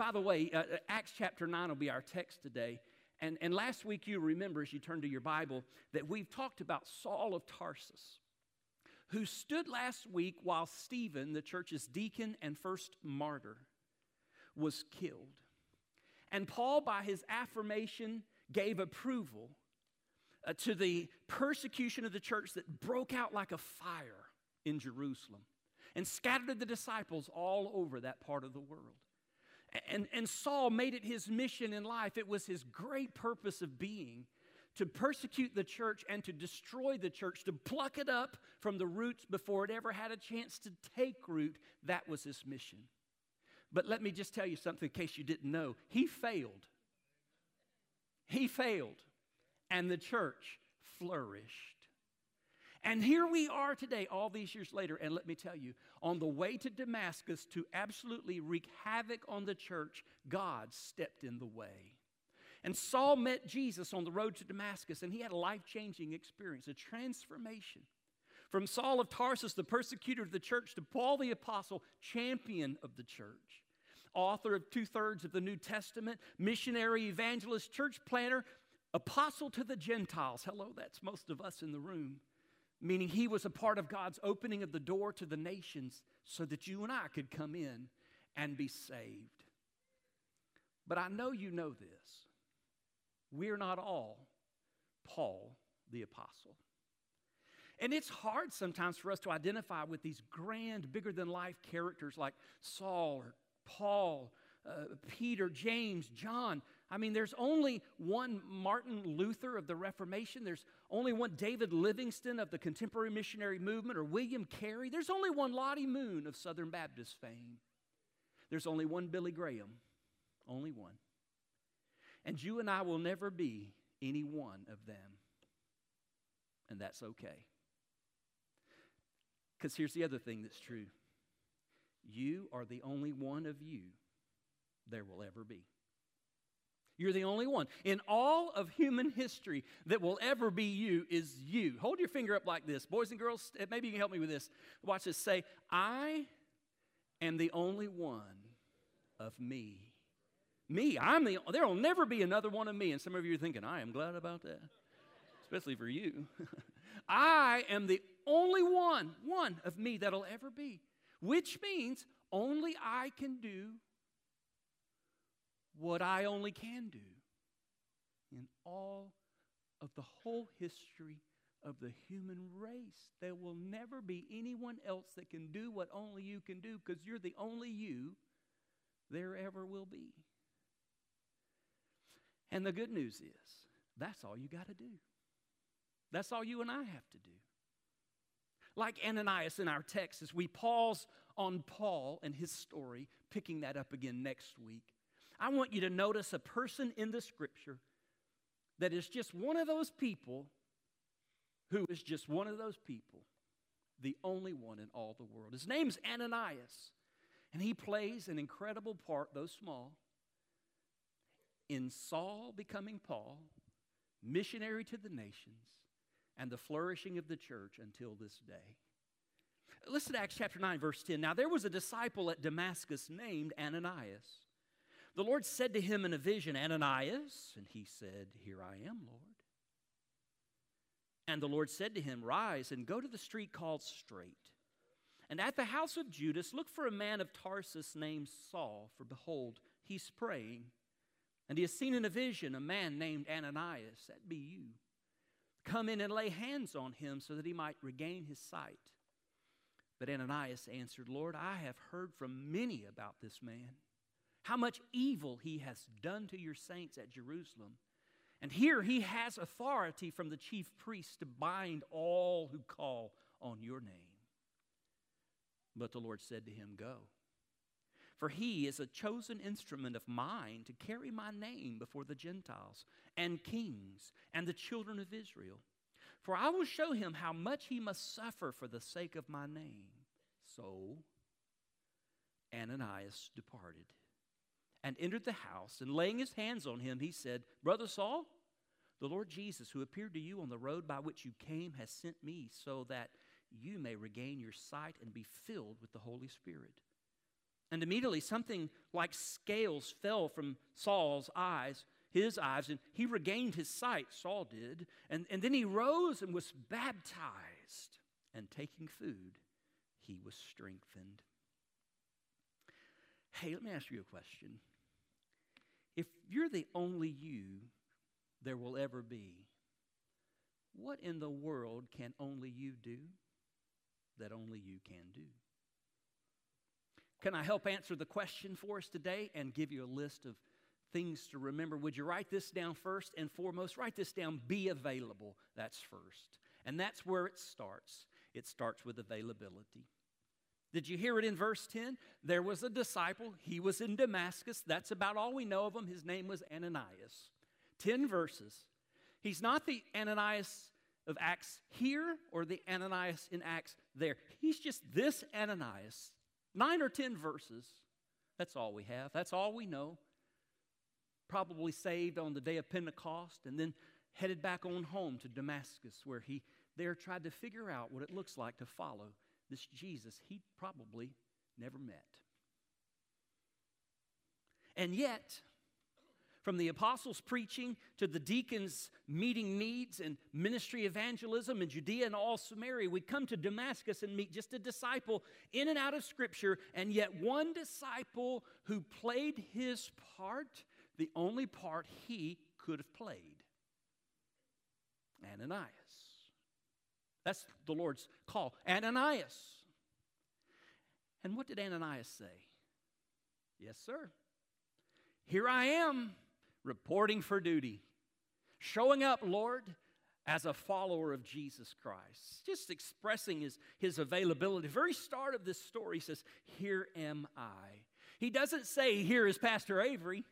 by the way, Acts chapter 9 will be our text today. And last week you remember, as you turn to your Bible, that we've talked about Saul of Tarsus, who stood last week while Stephen, the church's deacon and first martyr, was killed. And Paul, by his affirmation, gave approval to the persecution of the church that broke out like a fire in Jerusalem and scattered the disciples all over that part of the world. And Saul made it his mission in life. It was his great purpose of being to persecute the church and to destroy the church, to pluck it up from the roots before it ever had a chance to take root. That was his mission. But let me just tell you something in case you didn't know. He failed. He failed. And the church flourished. And here we are today, all these years later, and let me tell you, on the way to Damascus to absolutely wreak havoc on the church, God stepped in the way. And Saul met Jesus on the road to Damascus, and he had a life-changing experience, a transformation. From Saul of Tarsus, the persecutor of the church, to Paul the apostle, champion of the church, author of 2/3 of the New Testament, missionary, evangelist, church planter, apostle to the Gentiles. Hello, that's most of us in the room. Meaning he was a part of God's opening of the door to the nations so that you and I could come in and be saved. But I know you know this. We're not all Paul the apostle. And it's hard sometimes for us to identify with these grand, bigger-than-life characters like Saul or Paul, Peter, James, John. I mean, there's only one Martin Luther of the Reformation. There's only one David Livingstone of the contemporary missionary movement, or William Carey. There's only one Lottie Moon of Southern Baptist fame. There's only one Billy Graham. Only one. And you and I will never be any one of them. And that's okay. Because here's the other thing that's true. You are the only one of you there will ever be. You're the only one. In all of human history that will ever be you is you. Hold your finger up like this. Boys and girls, maybe you can help me with this. Watch this. Say, I am the only one of me. Me. There will never be another one of me. And some of you are thinking, I am glad about that. Especially for you. I am the only one of me that'll ever be. Which means only I can do what I only can do in all of the whole history of the human race. There will never be anyone else that can do what only you can do because you're the only you there ever will be. And the good news is, that's all you got to do. That's all you and I have to do. Like Ananias in our text, as we pause on Paul and his story, picking that up again next week, I want you to notice a person in the Scripture that is just one of those people who is just one of those people, the only one in all the world. His name's Ananias, and he plays an incredible part, though small, in Saul becoming Paul, missionary to the nations, and the flourishing of the church until this day. Listen to Acts chapter 9, verse 10. Now there was a disciple at Damascus named Ananias. The Lord said to him in a vision, Ananias, and he said, Here I am, Lord. And the Lord said to him, Rise and go to the street called Straight. And at the house of Judas, look for a man of Tarsus named Saul, for behold, he's praying. And he has seen in a vision a man named Ananias, that be you. Come in and lay hands on him so that he might regain his sight. But Ananias answered, Lord, I have heard from many about this man, how much evil he has done to your saints at Jerusalem. And here he has authority from the chief priests to bind all who call on your name. But the Lord said to him, Go. For he is a chosen instrument of mine to carry my name before the Gentiles and kings and the children of Israel. For I will show him how much he must suffer for the sake of my name. So Ananias departed and entered the house, and laying his hands on him, he said, Brother Saul, the Lord Jesus, who appeared to you on the road by which you came, has sent me so that you may regain your sight and be filled with the Holy Spirit. And immediately something like scales fell from Saul's eyes, his eyes, and he regained his sight, Saul did. And then he rose and was baptized. And taking food, he was strengthened. Hey, let me ask you a question. If you're the only you there will ever be, what in the world can only you do that only you can do? Can I help answer the question for us today and give you a list of things to remember? Would you write this down first and foremost? Write this down, be available. That's first. And that's where it starts. It starts with availability. Did you hear it in verse 10? There was a disciple. He was in Damascus. That's about all we know of him. His name was Ananias. 10 verses. He's not the Ananias of Acts here or the Ananias in Acts there. He's just this Ananias. 9 or 10 verses. That's all we have. That's all we know. Probably saved on the day of Pentecost and then headed back on home to Damascus, where he there tried to figure out what it looks like to follow this Jesus he probably never met. And yet, from the apostles' preaching to the deacons' meeting needs and ministry evangelism in Judea and all Samaria, we come to Damascus and meet just a disciple in and out of Scripture, and yet one disciple who played his part, the only part he could have played. Ananias. That's the Lord's call. Ananias. And what did Ananias say? Yes, sir. Here I am, reporting for duty. Showing up, Lord, as a follower of Jesus Christ. Just expressing his availability. The very start of this story says, here am I. He doesn't say, here is Pastor Avery.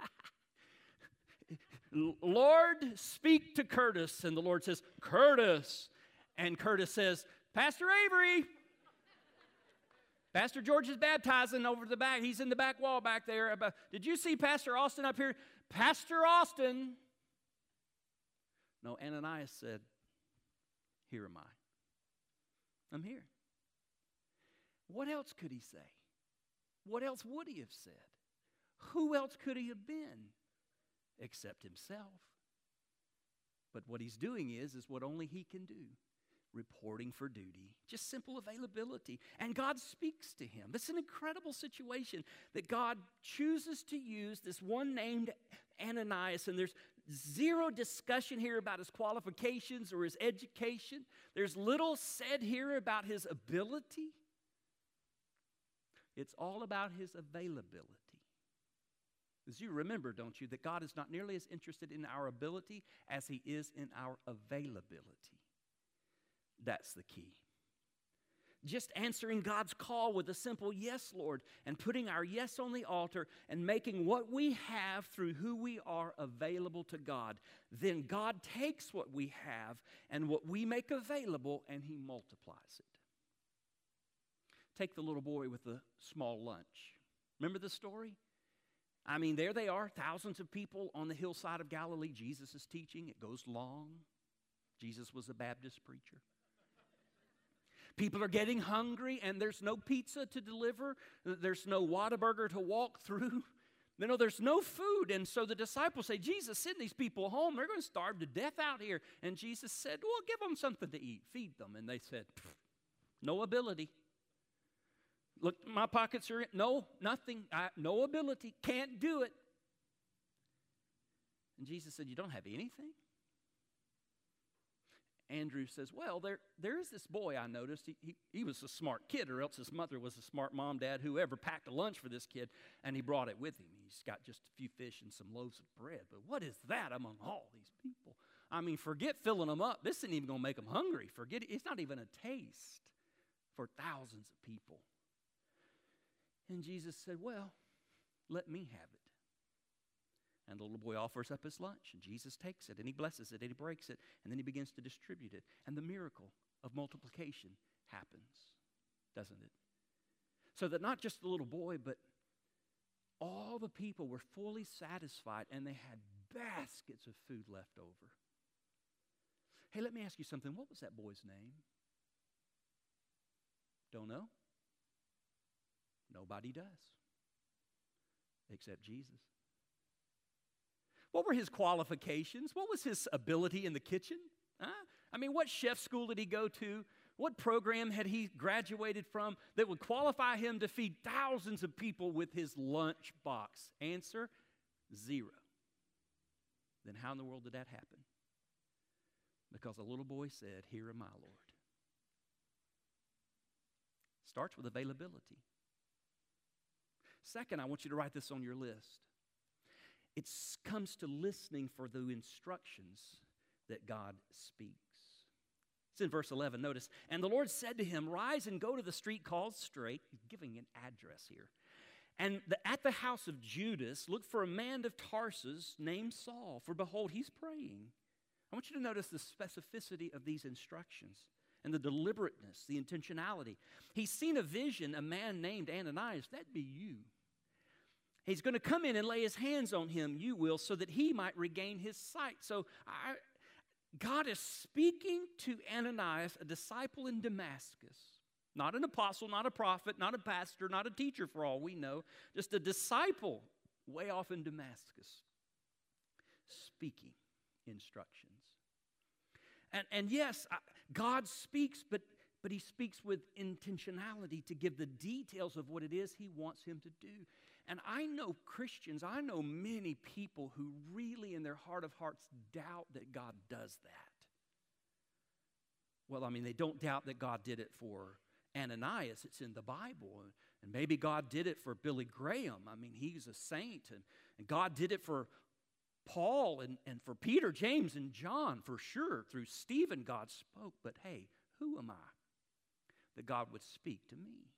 Lord, speak to Curtis. And the Lord says, Curtis. And Curtis says, Pastor Avery. Pastor George is baptizing over the back. He's in the back wall back there. Did you see Pastor Austin up here? Pastor Austin. No, Ananias said, here am I. I'm here. What else could he say? What else would he have said? Who else could he have been except himself? But what he's doing is what only he can do. Reporting for duty. Just simple availability. And God speaks to him. This is an incredible situation that God chooses to use this one named Ananias, and there's zero discussion here about his qualifications or his education. There's little said here about his ability. It's all about his availability. As you remember, don't you, that God is not nearly as interested in our ability as he is in our availability. That's the key. Just answering God's call with a simple yes, Lord, and putting our yes on the altar and making what we have through who we are available to God. Then God takes what we have and what we make available and he multiplies it. Take the little boy with the small lunch. Remember the story? I mean, there they are, thousands of people on the hillside of Galilee. Jesus is teaching. It goes long. Jesus was a Baptist preacher. People are getting hungry, and there's no pizza to deliver. There's no Whataburger to walk through. You know, there's no food. And so the disciples say, Jesus, send these people home. They're going to starve to death out here. And Jesus said, well, give them something to eat. Feed them. And they said, no ability. Look, my pockets are in. No, nothing. No ability. Can't do it. And Jesus said, you don't have anything? Andrew says, well, there is this boy I noticed. He was a smart kid, or else his mother was a smart mom, dad, whoever packed a lunch for this kid, and he brought it with him. He's got just a few fish and some loaves of bread. But what is that among all these people? I mean, forget filling them up. This isn't even going to make them hungry. Forget it. It's not even a taste for thousands of people. And Jesus said, well, let me have it. And the little boy offers up his lunch, and Jesus takes it, and he blesses it, and he breaks it, and then he begins to distribute it. And the miracle of multiplication happens, doesn't it? So that not just the little boy, but all the people were fully satisfied, and they had baskets of food left over. Hey, let me ask you something. What was that boy's name? Don't know? Nobody does, except Jesus. What were his qualifications? What was his ability in the kitchen? Huh? I mean, what chef school did he go to? What program had he graduated from that would qualify him to feed thousands of people with his lunch box? Answer, zero. Then how in the world did that happen? Because a little boy said, "Here am I, Lord." Starts with availability. Second, I want you to write this on your list. It comes to listening for the instructions that God speaks. It's in verse 11. Notice, "And the Lord said to him, Rise and go to the street called Straight." He's giving an address here. "And at the house of Judas, look for a man of Tarsus named Saul, for behold, he's praying." I want you to notice the specificity of these instructions and the deliberateness, the intentionality. He's seen a vision, a man named Ananias. That'd be you. He's going to come in and lay his hands on him, you will, so that he might regain his sight. So God is speaking to Ananias, a disciple in Damascus. Not an apostle, not a prophet, not a pastor, not a teacher for all we know. Just a disciple way off in Damascus. Speaking instructions. And yes, God speaks, but he speaks with intentionality to give the details of what it is he wants him to do. And I know Christians, I know many people who really in their heart of hearts doubt that God does that. Well, I mean, they don't doubt that God did it for Ananias. It's in the Bible. And maybe God did it for Billy Graham. I mean, he's a saint. And God did it for Paul and for Peter, James, and John, for sure. Through Stephen, God spoke. But hey, who am I that God would speak to me?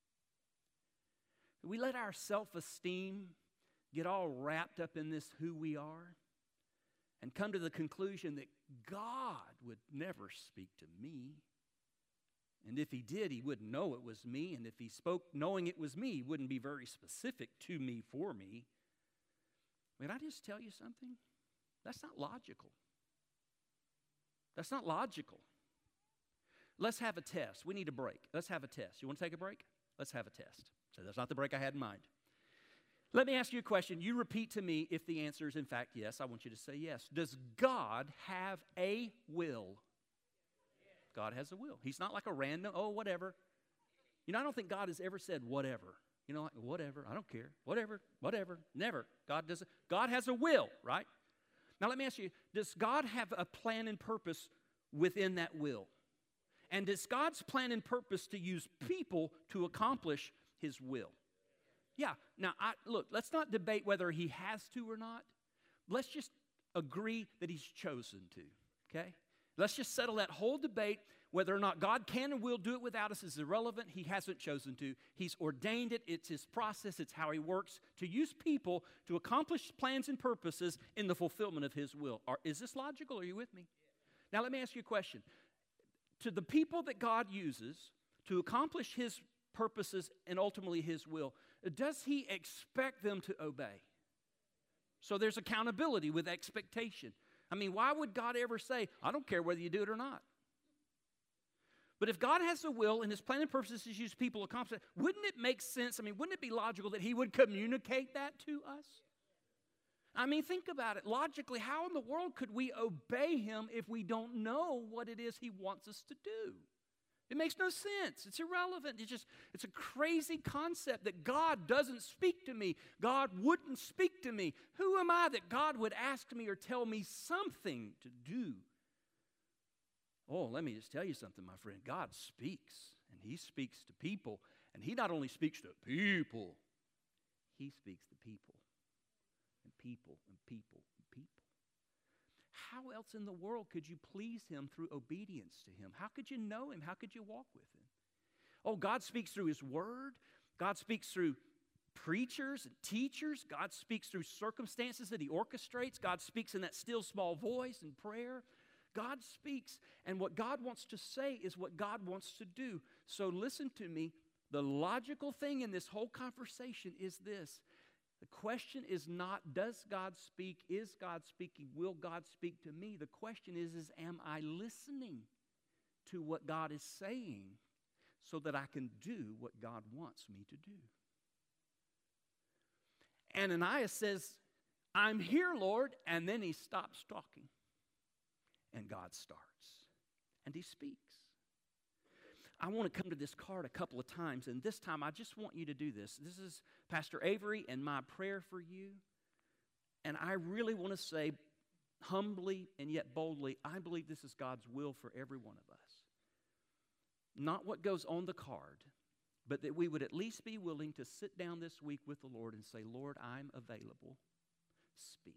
We let our self-esteem get all wrapped up in this who we are and come to the conclusion that God would never speak to me. And if he did, he wouldn't know it was me. And if he spoke knowing it was me, he wouldn't be very specific to me for me. Can I just tell you something? That's not logical. That's not logical. Let's have a test. We need a break. Let's have a test. You want to take a break? Let's have a test. So that's not the break I had in mind. Let me ask you a question. You repeat to me if the answer is in fact yes. I want you to say yes. Does God have a will? God has a will. He's not like a random, whatever. You know, I don't think God has ever said whatever. You know, like, whatever, I don't care. Whatever. Never. God doesn't. God has a will, right? Now let me ask you, does God have a plan and purpose within that will? And is God's plan and purpose to use people to accomplish his will? Yeah. Now, look, let's not debate whether he has to or not. Let's just agree that he's chosen to, okay? Let's just settle that whole debate. Whether or not God can and will do it without us is irrelevant. He hasn't chosen to. He's ordained it. It's his process. It's how he works to use people to accomplish plans and purposes in the fulfillment of his will. Is this logical? Are you with me? Now, let me ask you a question. To the people that God uses to accomplish his purposes and ultimately his will, does he expect them to obey? So there's accountability with expectation. I mean, why would God ever say, I don't care whether you do it or not? But if God has a will and his plan and purposes to use people to accomplish it, wouldn't it make sense? I mean, wouldn't it be logical that he would communicate that to us? I mean, think about it. Logically, how in the world could we obey him if we don't know what it is he wants us to do? It makes no sense. It's irrelevant. It's a crazy concept that God doesn't speak to me. God wouldn't speak to me. Who am I that God would ask me or tell me something to do? Oh, let me just tell you something, my friend. God speaks, and he speaks to people. And he not only speaks to people, he speaks to people. And people, and people, and people. How else in the world could you please him through obedience to him? How could you know him? How could you walk with him? Oh, God speaks through his word. God speaks through preachers and teachers. God speaks through circumstances that he orchestrates. God speaks in that still small voice in prayer. God speaks, and what God wants to say is what God wants to do. So listen to me. The logical thing in this whole conversation is this. The question is not, does God speak? Is God speaking? Will God speak to me? The question is am I listening to what God is saying so that I can do what God wants me to do. Ananias says, I'm here, Lord, and then he stops talking. And God starts, and he speaks. I want to come to this card a couple of times, and this time I just want you to do this. This is Pastor Avery and my prayer for you. And I really want to say humbly and yet boldly, I believe this is God's will for every one of us. Not what goes on the card, but that we would at least be willing to sit down this week with the Lord and say, Lord, I'm available. Speak.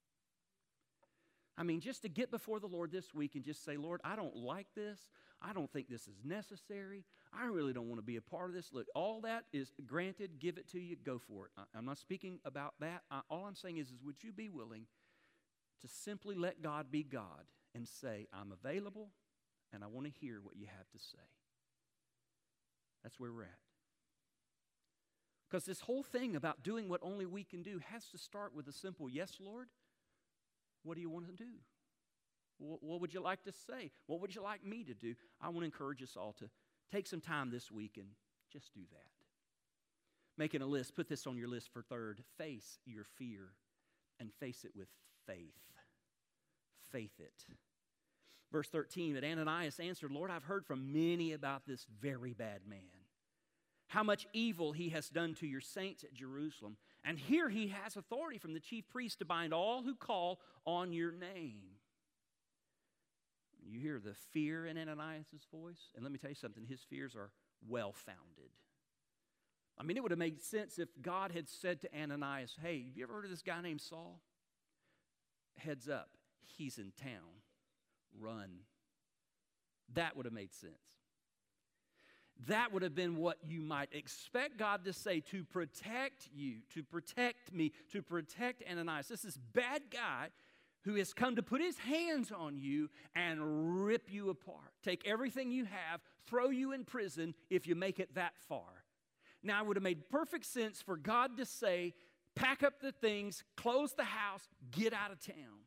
I mean, just to get before the Lord this week and just say, Lord, I don't like this. I don't think this is necessary. I really don't want to be a part of this. Look, all that is granted. Give it to you. Go for it. I'm not speaking about that. All I'm saying is would you be willing to simply let God be God and say, I'm available and I want to hear what you have to say. That's where we're at. Because this whole thing about doing what only we can do has to start with a simple, yes, Lord, what do you want to do? What would you like to say? What would you like me to do? I want to encourage us all to take some time this week and just do that. Making a list, put this on your list for third. Face your fear and face it with faith. Faith it. Verse 13, but Ananias answered, Lord, I've heard from many about this very bad man, how much evil he has done to your saints at Jerusalem. And here he has authority from the chief priest to bind all who call on your name. You hear the fear in Ananias' voice? And let me tell you something, his fears are well-founded. I mean, it would have made sense if God had said to Ananias, hey, have you ever heard of this guy named Saul? Heads up, he's in town. Run. That would have made sense. That would have been what you might expect God to say to protect you, to protect me, to protect Ananias. This is bad guy who has come to put his hands on you and rip you apart. Take everything you have, throw you in prison if you make it that far. Now, it would have made perfect sense for God to say, pack up the things, close the house, get out of town.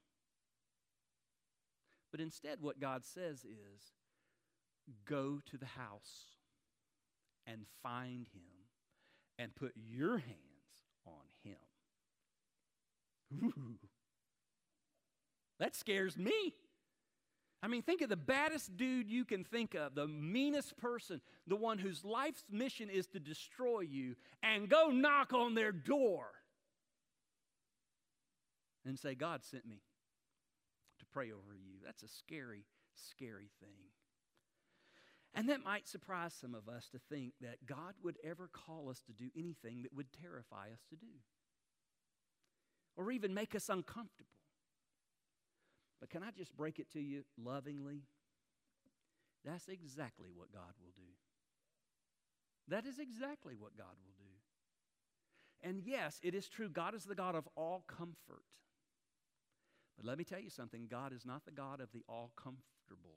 But instead, what God says is, go to the house and find him and put your hands on him. Ooh. That scares me. I mean, think of the baddest dude you can think of, the meanest person, the one whose life's mission is to destroy you, and go knock on their door and say, God sent me to pray over you. That's a scary, scary thing. And that might surprise some of us to think that God would ever call us to do anything that would terrify us to do or even make us uncomfortable. But can I just break it to you lovingly? That's exactly what God will do. That is exactly what God will do. And yes, it is true, God is the God of all comfort. But let me tell you something, God is not the God of the all comfortable.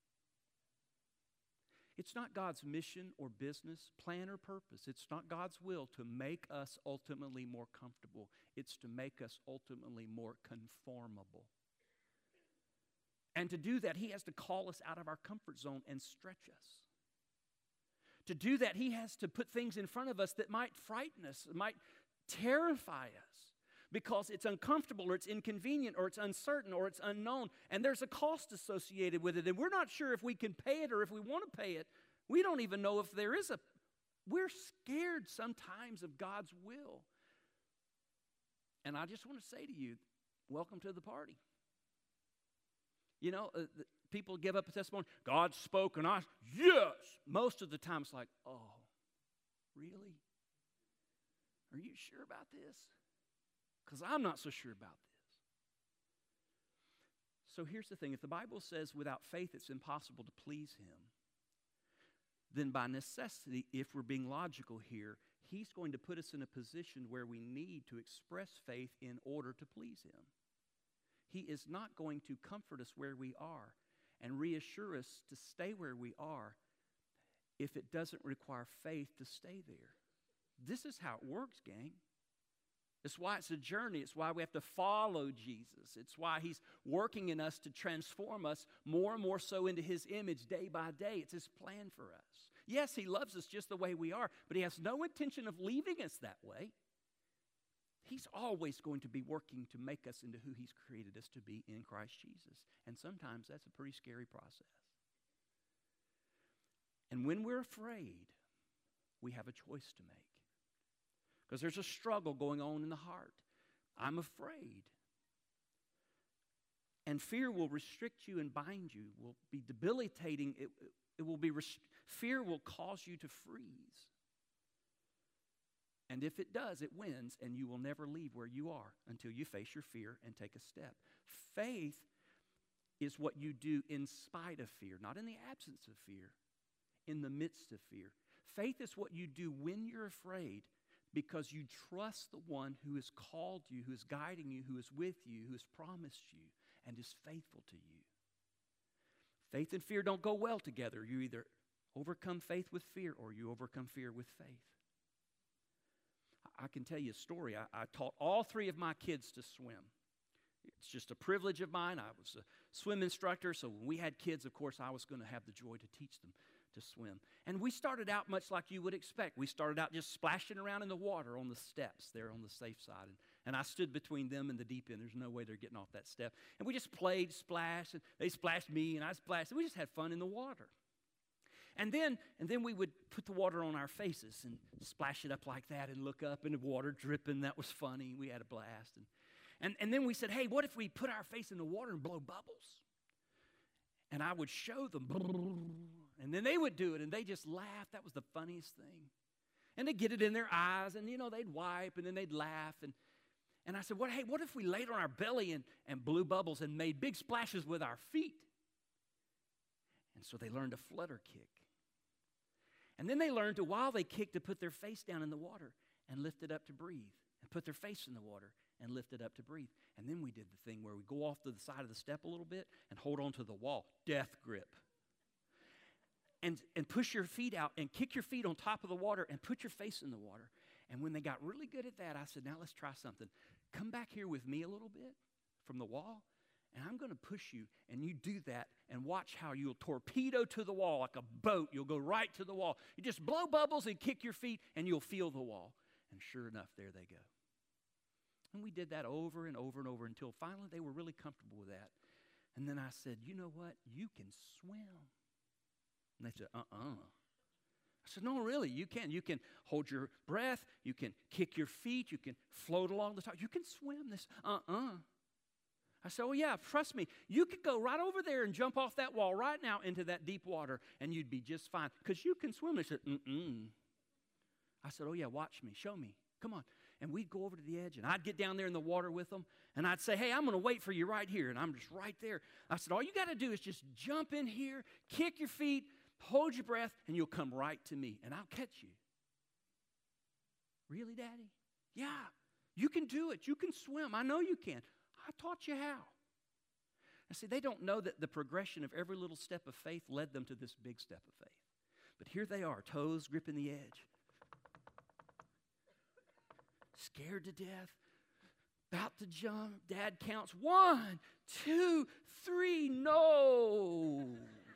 It's not God's mission or business, plan or purpose. It's not God's will to make us ultimately more comfortable. It's to make us ultimately more conformable. And to do that, he has to call us out of our comfort zone and stretch us. To do that, he has to put things in front of us that might frighten us, might terrify us, because it's uncomfortable or it's inconvenient or it's uncertain or it's unknown. And there's a cost associated with it. And we're not sure if we can pay it or if we want to pay it. We don't even know if there is we're scared sometimes of God's will. And I just want to say to you, welcome to the party. You know, people give up a testimony, God spoke and yes. Most of the time it's like, oh, really? Are you sure about this? Because I'm not so sure about this. So here's the thing. If the Bible says without faith it's impossible to please him, then by necessity, if we're being logical here, he's going to put us in a position where we need to express faith in order to please him. He is not going to comfort us where we are and reassure us to stay where we are if it doesn't require faith to stay there. This is how it works, gang. It's why it's a journey. It's why we have to follow Jesus. It's why he's working in us to transform us more and more so into his image day by day. It's his plan for us. Yes, He loves us just the way we are, but He has no intention of leaving us that way. He's always going to be working to make us into who He's created us to be in Christ Jesus. And sometimes that's a pretty scary process. And when we're afraid, we have a choice to make. Because there's a struggle going on in the heart. I'm afraid. And fear will restrict you and bind you, will be debilitating. Fear will cause you to freeze. And if it does, it wins, and you will never leave where you are until you face your fear and take a step. Faith is what you do in spite of fear, not in the absence of fear, in the midst of fear. Faith is what you do when you're afraid because you trust the one who has called you, who is guiding you, who is with you, who has promised you, and is faithful to you. Faith and fear don't go well together. You either overcome faith with fear or you overcome fear with faith. I can tell you a story. I taught all 3 of my kids to swim. It's just a privilege of mine. I was a swim instructor, so when we had kids, of course, I was going to have the joy to teach them to swim. And we started out much like you would expect. We started out just splashing around in the water on the steps there on the safe side. And I stood between them and the deep end. There's no way they're getting off that step. And we just played splash, and they splashed me, and I splashed. And we just had fun in the water. And then we would put the water on our faces and splash it up like that and look up and the water dripping. That was funny. We had a blast. And then we said, hey, what if we put our face in the water and blow bubbles? And I would show them. And then they would do it, and they just laughed. That was the funniest thing. And they'd get it in their eyes, and, they'd wipe, and then they'd laugh. And I said, what if we laid on our belly and blew bubbles and made big splashes with our feet? And so they learned to flutter kick. And then they learned to, while they kicked, to put their face down in the water and lift it up to breathe. And put their face in the water and lift it up to breathe. And then we did the thing where we go off to the side of the step a little bit and hold on to the wall. Death grip. And push your feet out and kick your feet on top of the water and put your face in the water. And when they got really good at that, I said, now let's try something. Come back here with me a little bit from the wall, and I'm going to push you, and you do that, and watch how you'll torpedo to the wall like a boat. You'll go right to the wall. You just blow bubbles and kick your feet, and you'll feel the wall. And sure enough, there they go. And we did that over and over and over until finally they were really comfortable with that. And then I said, you know what? You can swim. And they said, I said, no, really, you can. You can hold your breath. You can kick your feet. You can float along the top. You can swim this. I said, oh, yeah, trust me. You could go right over there and jump off that wall right now into that deep water, and you'd be just fine because you can swim. They said, I said, oh, yeah, watch me. Show me. Come on. And we'd go over to the edge, and I'd get down there in the water with them, and I'd say, hey, I'm going to wait for you right here, and I'm just right there. I said, all you got to do is just jump in here, kick your feet, hold your breath, and you'll come right to me, and I'll catch you. Really, Daddy? Yeah, you can do it. You can swim. I know you can. I taught you how. I see, they don't know that the progression of every little step of faith led them to this big step of faith. But here they are, toes gripping the edge. Scared to death, about to jump. Dad counts 1, 2, 3. No,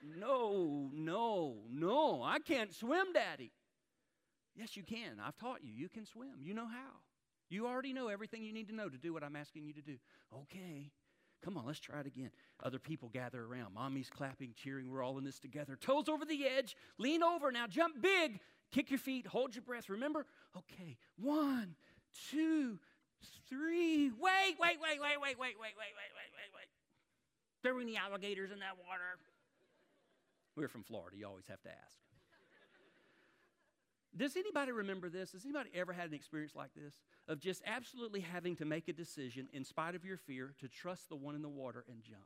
I can't swim, Daddy. Yes, you can. I've taught you. You can swim. You know how. You already know everything you need to know to do what I'm asking you to do. Okay, come on, let's try it again. Other people gather around. Mommy's clapping, cheering. We're all in this together. Toes over the edge. Lean over. Now jump big. Kick your feet. Hold your breath. Remember? Okay, 1, 2, 3. Wait. There were any alligators in that water? We're from Florida. You always have to ask. Does anybody remember this? Has anybody ever had an experience like this? Of just absolutely having to make a decision in spite of your fear to trust the one in the water and jump?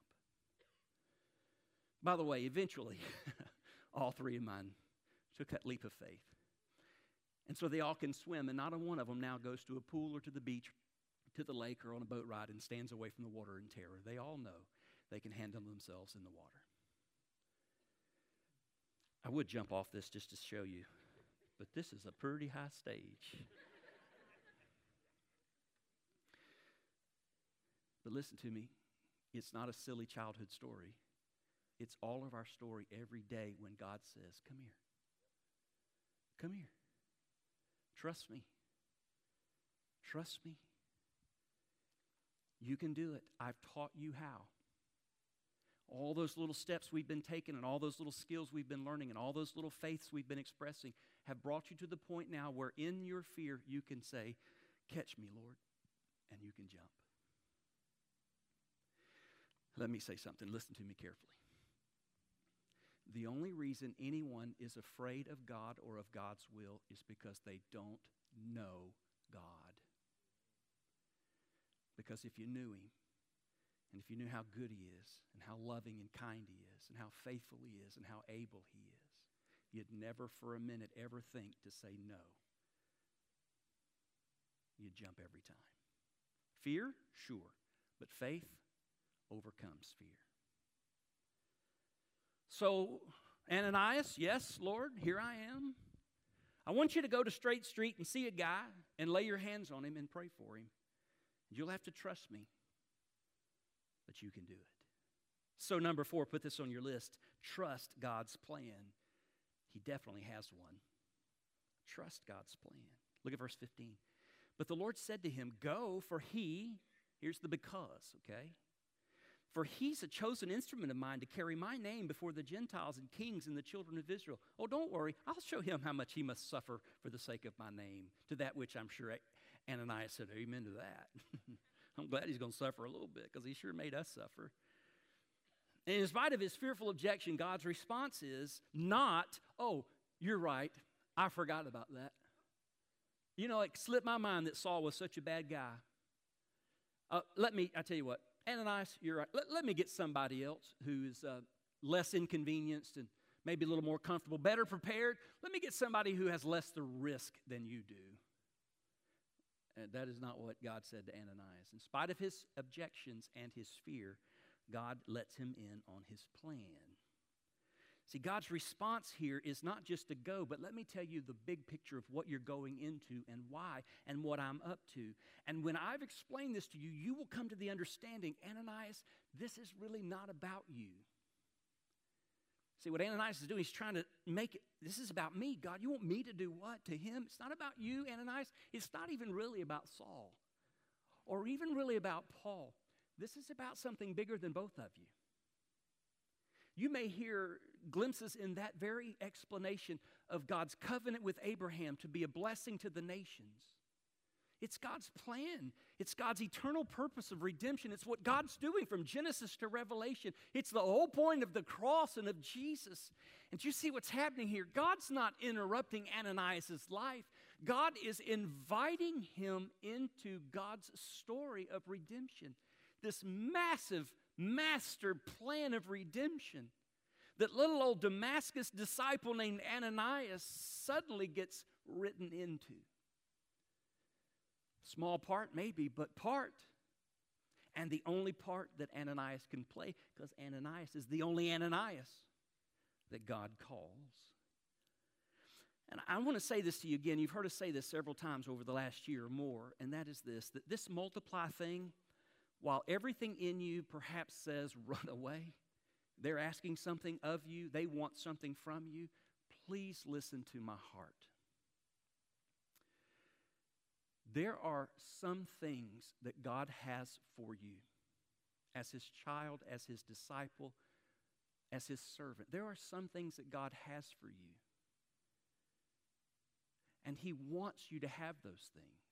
By the way, eventually, all 3 of mine took that leap of faith. And so they all can swim, and not a one of them now goes to a pool or to the beach, to the lake, or on a boat ride and stands away from the water in terror. They all know they can handle themselves in the water. I would jump off this just to show you, but this is a pretty high stage. But listen to me, it's not a silly childhood story. It's all of our story every day when God says, come here. Come here. Trust me. Trust me. You can do it. I've taught you how. All those little steps we've been taking and all those little skills we've been learning and all those little faiths we've been expressing have brought you to the point now where in your fear you can say, catch me, Lord, and you can jump. Let me say something. Listen to me carefully. The only reason anyone is afraid of God or of God's will is because they don't know God. Because if you knew Him, and if you knew how good He is, and how loving and kind He is, and how faithful He is, and how able He is, you'd never for a minute ever think to say no. You'd jump every time. Fear? Sure. But faith overcomes fear. So, Ananias, yes, Lord, here I am. I want you to go to Straight Street and see a guy and lay your hands on him and pray for him. You'll have to trust me, but you can do it. So number 4, put this on your list. Trust God's plan. He definitely has one. Trust God's plan. Look at verse 15. But the Lord said to him, go, for he, here's the because, okay? For he's a chosen instrument of mine to carry my name before the Gentiles and kings and the children of Israel. Oh, don't worry. I'll show him how much he must suffer for the sake of my name. To that which I'm sure Ananias said, amen to that. I'm glad he's going to suffer a little bit because he sure made us suffer. And in spite of his fearful objection, God's response is not, oh, you're right. I forgot about that. You know, it slipped my mind that Saul was such a bad guy. I tell you what, Ananias, you're right. Let me get somebody else who's less inconvenienced and maybe a little more comfortable, better prepared. Let me get somebody who has less the risk than you do. And that is not what God said to Ananias. In spite of his objections and his fear, God lets him in on his plan. See, God's response here is not just to go, but let me tell you the big picture of what you're going into and why and what I'm up to. And when I've explained this to you, you will come to the understanding, Ananias, this is really not about you. See, what Ananias is doing, he's trying to make it, this is about me. God, you want me to do what to him? It's not about you, Ananias. It's not even really about Saul or even really about Paul. This is about something bigger than both of you. You may hear glimpses in that very explanation of God's covenant with Abraham to be a blessing to the nations. It's God's plan. It's God's eternal purpose of redemption. It's what God's doing from Genesis to Revelation. It's the whole point of the cross and of Jesus. And you see what's happening here? God's not interrupting Ananias' life. God is inviting him into God's story of redemption. This massive master plan of redemption that little old Damascus disciple named Ananias suddenly gets written into. Small part maybe, but part. And the only part that Ananias can play, because Ananias is the only Ananias that God calls. And I want to say this to you again. You've heard us say this several times over the last year or more, and that is this, that this multiply thing, while everything in you perhaps says run away, they're asking something of you, they want something from you, please listen to my heart. There are some things that God has for you as His child, as His disciple, as His servant. There are some things that God has for you. And He wants you to have those things.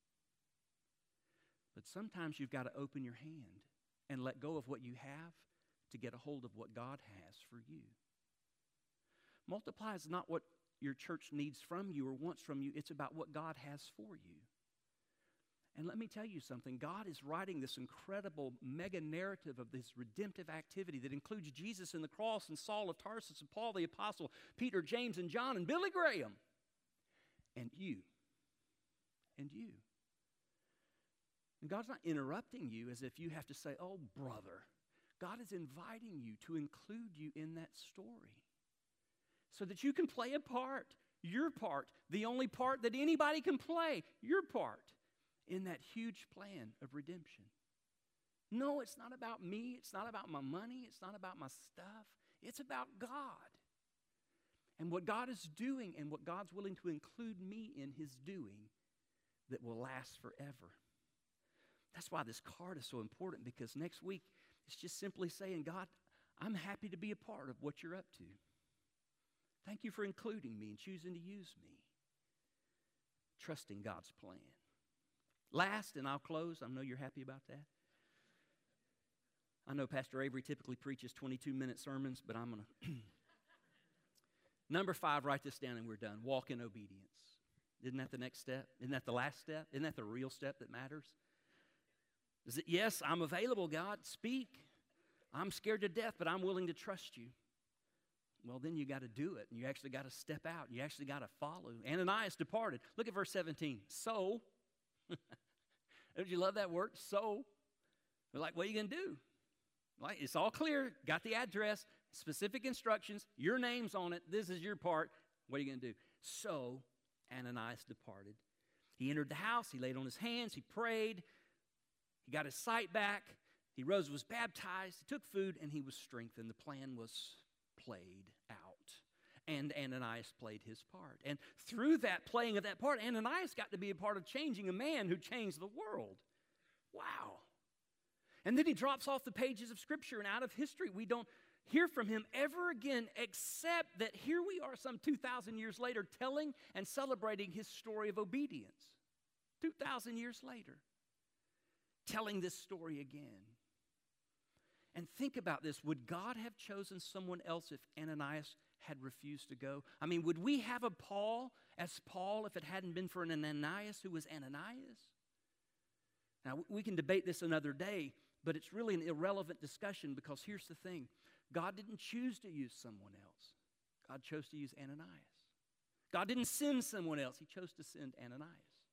But sometimes you've got to open your hand and let go of what you have to get a hold of what God has for you. Multiply is not what your church needs from you or wants from you. It's about what God has for you. And let me tell you something. God is writing this incredible mega narrative of this redemptive activity that includes Jesus and the cross and Saul of Tarsus and Paul the Apostle, Peter, James, and John, and Billy Graham. And you. And you. And God's not interrupting you as if you have to say, oh, brother. God is inviting you to include you in that story so that you can play a part, your part, the only part that anybody can play, your part in that huge plan of redemption. No, it's not about me. It's not about my money. It's not about my stuff. It's about God. and what God is doing and what God's willing to include me in His doing that will last forever. That's why this card is so important, because next week it's just simply saying, God, I'm happy to be a part of what you're up to. Thank you for including me and choosing to use me. Trusting God's plan. Last, and I'll close. I know you're happy about that. I know Pastor Avery typically preaches 22-minute sermons, but I'm going to. Number 5, write this down and we're done. Walk in obedience. Isn't that the next step? Isn't that the last step? Isn't that the real step that matters? Is it, yes, I'm available, God, speak. I'm scared to death, but I'm willing to trust you. Well, then you got to do it, and you actually got to step out. You actually got to follow. Ananias departed. Look at verse 17. So, don't you love that word? So, they're like, what are you going to do? Like, it's all clear. Got the address, specific instructions, your name's on it. This is your part. What are you going to do? So, Ananias departed. He entered the house. He laid on his hands. He prayed. He got his sight back. He rose, was baptized. He took food, and he was strengthened. The plan was played out. And Ananias played his part. And through that playing of that part, Ananias got to be a part of changing a man who changed the world. Wow. And then he drops off the pages of Scripture and out of history. We don't hear from him ever again, except that here we are some 2,000 years later telling and celebrating his story of obedience. 2,000 years later, telling this story again. And think about this. Would God have chosen someone else if Ananias had refused to go? I mean, would we have a Paul as Paul if it hadn't been for an Ananias who was Ananias? Now, we can debate this another day, but it's really an irrelevant discussion, because here's the thing. God didn't choose to use someone else. God chose to use Ananias. God didn't send someone else. He chose to send Ananias.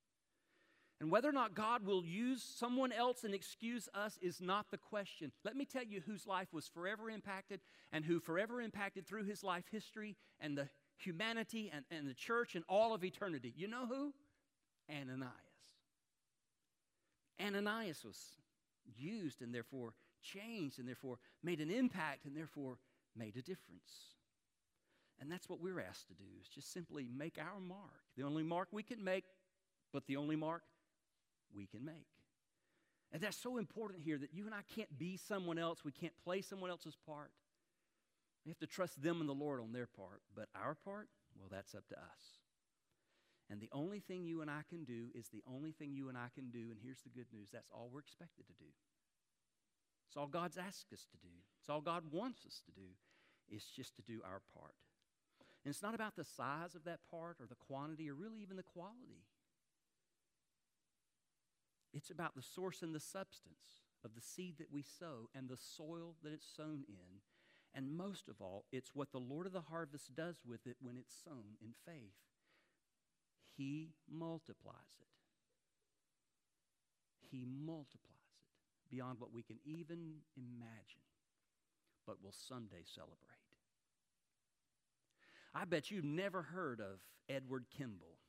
And whether or not God will use someone else and excuse us is not the question. Let me tell you whose life was forever impacted, and who forever impacted through his life history and the humanity and the church and all of eternity. You know who? Ananias. Ananias was used and therefore changed and therefore made an impact and therefore made a difference. And that's what we're asked to do, is just simply make our mark. The only mark we can make, but the only mark we can make. And that's so important here, that you and I can't be someone else. We can't play someone else's part. We have to trust them and the Lord on their part. But our part, well, that's up to us. And the only thing you and I can do is the only thing you and I can do. And here's the good news. That's all we're expected to do. It's all God's asked us to do. It's all God wants us to do, is just to do our part. And it's not about the size of that part or the quantity or really even the quality. It's about the source and the substance of the seed that we sow and the soil that it's sown in. And most of all, it's what the Lord of the harvest does with it when it's sown in faith. He multiplies it. He multiplies it beyond what we can even imagine, but will someday celebrate. I bet you've never heard of Edward Kimball.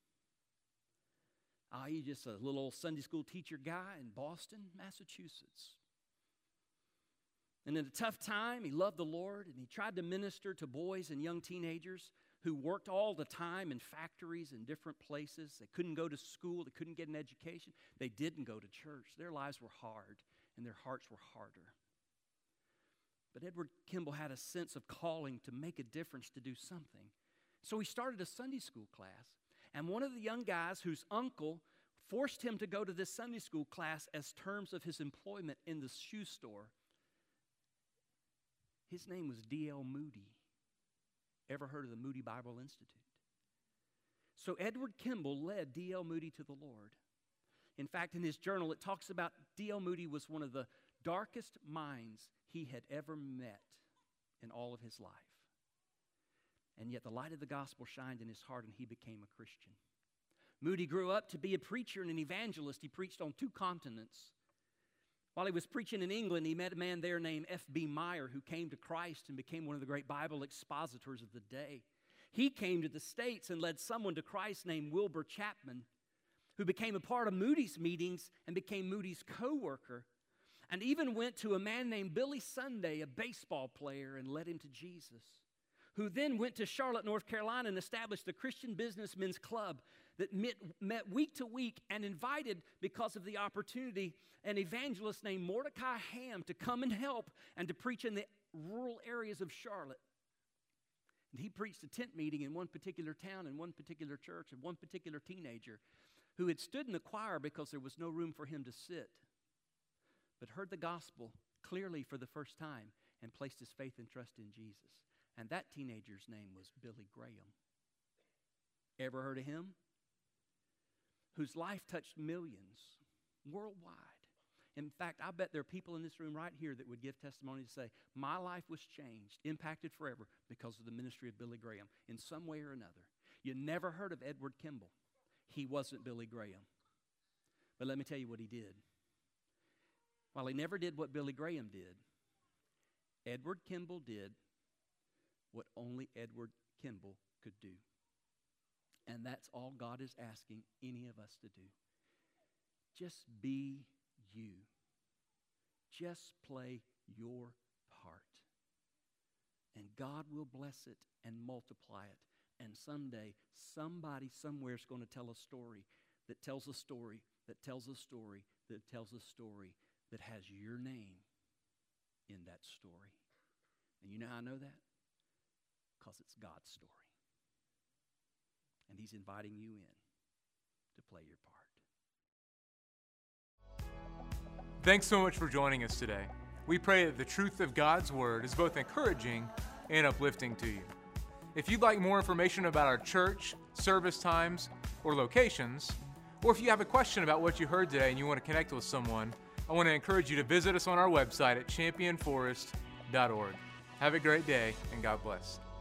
He's just a little old Sunday school teacher guy in Boston, Massachusetts. And in a tough time, he loved the Lord, and he tried to minister to boys and young teenagers who worked all the time in factories in different places. They couldn't go to school. They couldn't get an education. They didn't go to church. Their lives were hard, and their hearts were harder. But Edward Kimball had a sense of calling to make a difference, to do something. So he started a Sunday school class. And one of the young guys whose uncle forced him to go to this Sunday school class as terms of his employment in the shoe store, his name was D.L. Moody. Ever heard of the Moody Bible Institute? So Edward Kimball led D.L. Moody to the Lord. In fact, in his journal, it talks about D.L. Moody was one of the darkest minds he had ever met in all of his life. And yet the light of the gospel shined in his heart, and he became a Christian. Moody grew up to be a preacher and an evangelist. He preached on 2 continents. While he was preaching in England, he met a man there named F.B. Meyer, who came to Christ and became one of the great Bible expositors of the day. He came to the States and led someone to Christ named Wilbur Chapman, who became a part of Moody's meetings and became Moody's co-worker, and even went to a man named Billy Sunday, a baseball player, and led him to Jesus, who then went to Charlotte, North Carolina, and established the Christian Businessmen's Club that met week to week and invited, because of the opportunity, an evangelist named Mordecai Ham to come and help and to preach in the rural areas of Charlotte. And he preached a tent meeting in one particular town, in one particular church, and one particular teenager who had stood in the choir because there was no room for him to sit, but heard the gospel clearly for the first time and placed his faith and trust in Jesus. And that teenager's name was Billy Graham. Ever heard of him? Whose life touched millions worldwide. In fact, I bet there are people in this room right here that would give testimony to say, my life was changed, impacted forever because of the ministry of Billy Graham in some way or another. You never heard of Edward Kimball. He wasn't Billy Graham. But let me tell you what he did. While he never did what Billy Graham did, Edward Kimball did what only Edward Kimball could do. And that's all God is asking any of us to do. Just be you. Just play your part. And God will bless it and multiply it. And someday, somebody somewhere is going to tell a story that tells a story that tells a story that tells a story that has your name in that story. And you know how I know that? Because it's God's story. And He's inviting you in to play your part. Thanks so much for joining us today. We pray that the truth of God's Word is both encouraging and uplifting to you. If you'd like more information about our church, service times, or locations, or if you have a question about what you heard today and you want to connect with someone, I want to encourage you to visit us on our website at championforest.org. Have a great day, and God bless.